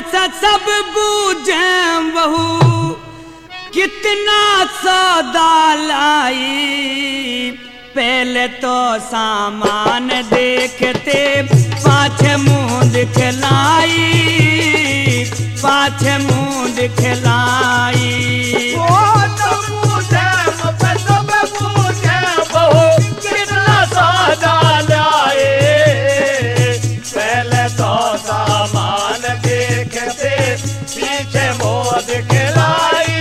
से सब बूझे बहू कितना सौदा लाई। पहले तो सामान देखते पाछे मुंह दिखलाई, पाछे मुंह दिखलाई। कितना सौदा लाए, पहले तो सामान देखते पीछे मुंह दिखलाई,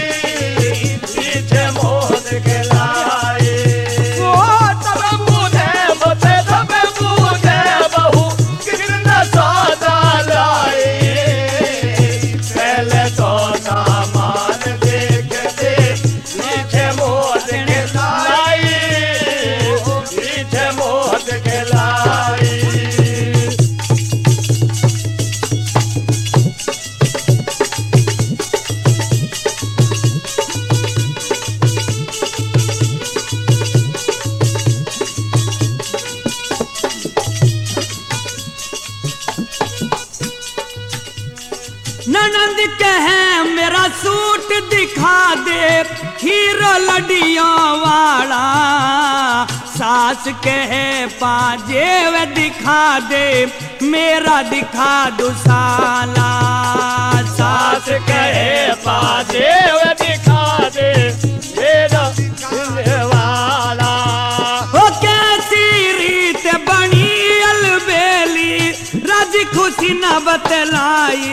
पीछे मुंह दिखलाई। बहू कितना सौदा लाए, पहले तो सामान देखते पीछे मुंह दिखलाई, पीछे मुंह दिखलाई। ननंद कहे मेरा सूट दिखा दे हीरो लड़ियों वाला। सास कहे पाजेब दिखा दे मेरा दिखा दुसाला। सास कहे पाजेब दिखा दे मेरा वाला। हो कैसी रीत बनी अलबेली राजी खुशी न बतलाई।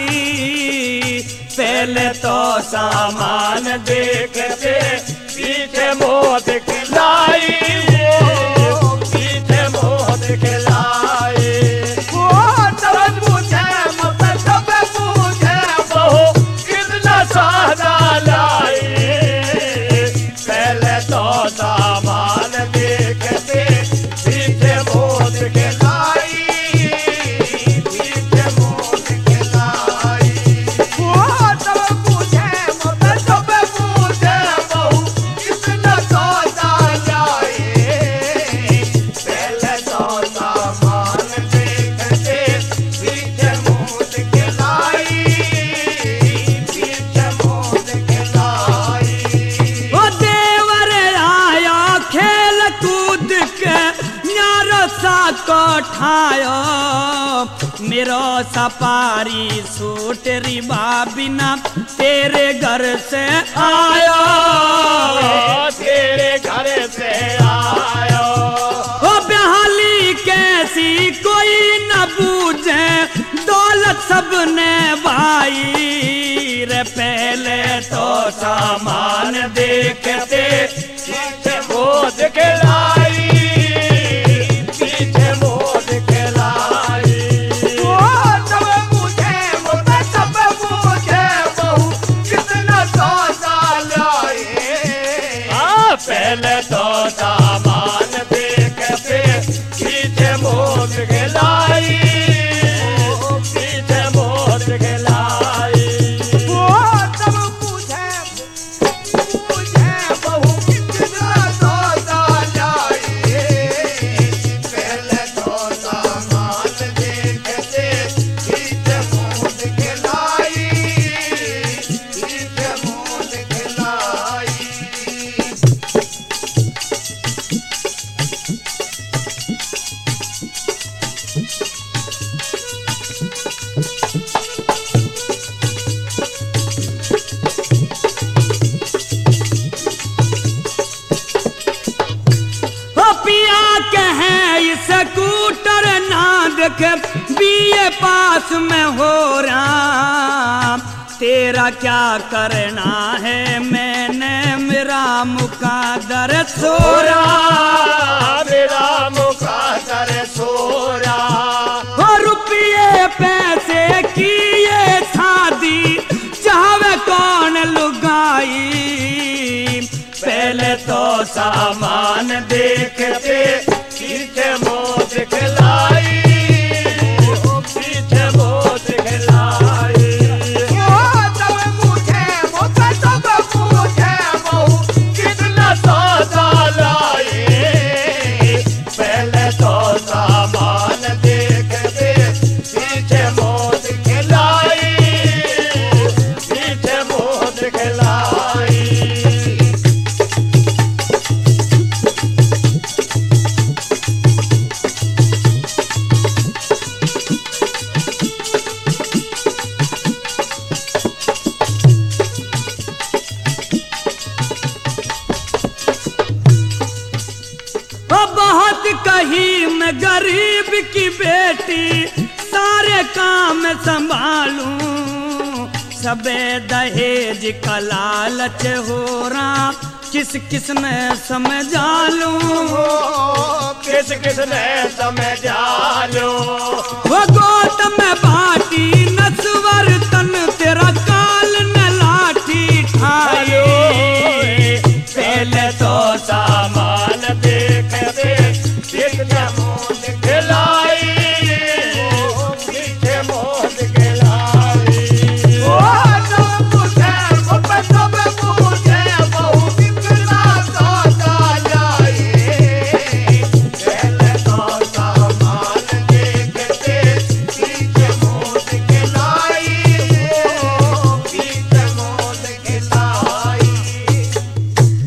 पहले तो सामान देखते पीछे मुंह दिखलाई, पीछे मुंह दिखलाई। बहू कितना सौदा लाए, पहले तो सामान देखते पीछे मुंह दिखलाई, पीछे मुंह दिखलाई। बहू कितना सौदा लाए, पहले तो सामान देखते पीछे मुंह दिखलाई, पीछे मुंह दिखलाई। ओ देवर आया खेल कूद के न्यारो सा कोठायो। मेरो सपारी सूट रिबा बिना तेरे घर से आयो, तेरे घर से आयो। ओ बेहाली कैसी कोई न बूझे दौलत सबने भाई रे। पहले तो सामान देखते पीछे मुंह दिखलाई, पीछे मुंह दिखलाई। बहू कितना सौदा लाए, पहले तो सामान देखते पीछे मुंह दिखलाई, पीछे मुंह दिखलाई। बहू कितना सौदा लाए, पहले तो सामान देखते पीछे मुंह दिखलाई, पीछे मुंह दिखलाई। ओ पिया कहे इस स्कूटर ना देख बीए पास में हो रहा। तेरा क्या करना है मैंने मेरा मुकादर सोरा। मेरा मुकादर सोरा। ओ रुपये पैसे की ये शादी चाहे कौन लुगाई। पहले तो सामान देखते पीछे मुंह दिखलाई, पीछे मुंह दिखलाई। बहू कितना सौदा लाए, पहले तो सामान देखते पीछे मुंह दिखलाई, गरीब की बेटी सारे काम संभालूं, सबे दहेज का लालच हो रहा, किस किस ने समझा लूं, किस किस ने समझा लो। वो गोद में बाटी नस्वर तन